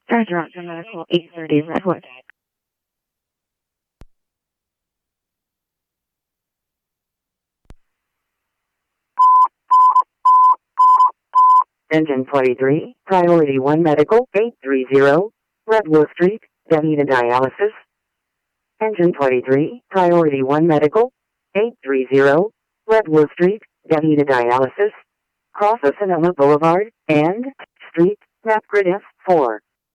Charger Roger Medical 830 Redwood. Engine 23, Priority 1 Medical 830, Redwood Street, Davida Dialysis. Engine 23, Priority 1 Medical 830, Redwood Street, Davida Dialysis. Cross of Sonoma Boulevard and Street, Map Grid F4.